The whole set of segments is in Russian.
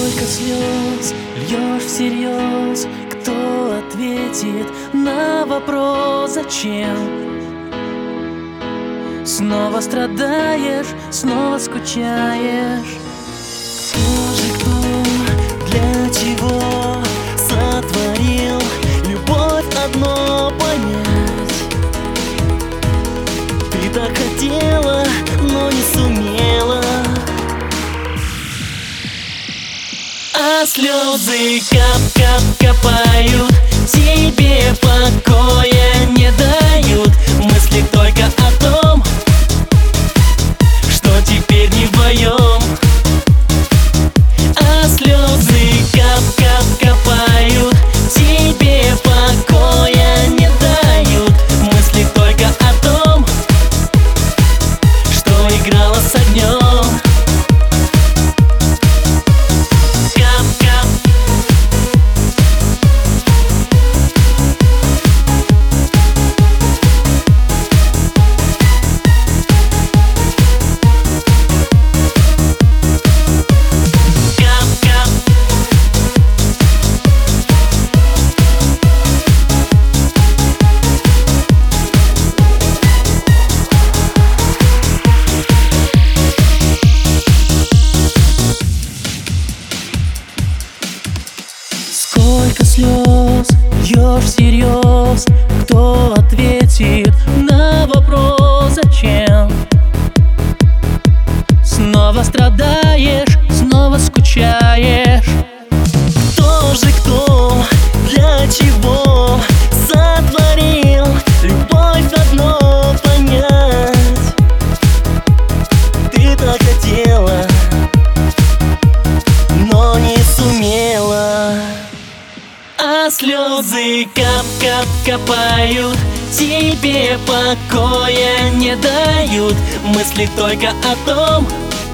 Сколько слез льешь всерьез? Кто ответит на вопрос «Зачем?» Снова страдаешь, снова скучаешь. Кто для чего сотворил любовь одно понять? Ты так хотела, но не сумела, а слезы кап-кап-капают, тебе покоя не дают. Мысли только о том, что теперь не вдвоем. А слезы кап-кап-капают, тебе покоя не дают. Мысли только о том, что играла с огнем. Сколько слез льешь всерьез? Кто ответит на вопрос «Зачем?» Снова страдаешь, снова скучаешь. Кто же кто, для чего сотворил любовь одно понять? Ты так хотела, но не сумела. А слезы кап-кап-капают, тебе покоя не дают. Мысли только о том,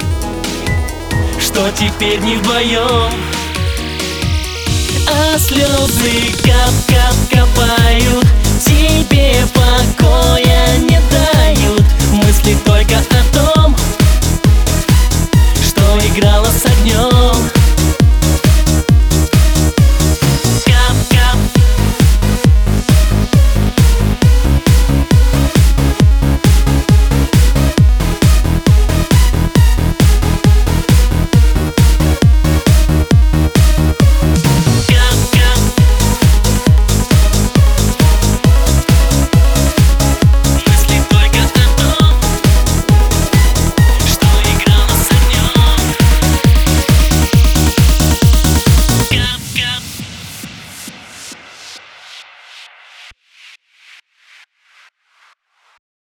что теперь не вдвоем. А слезы кап-кап-капают, тебе покоя не дают. Мысли только о том, что играла с огнем.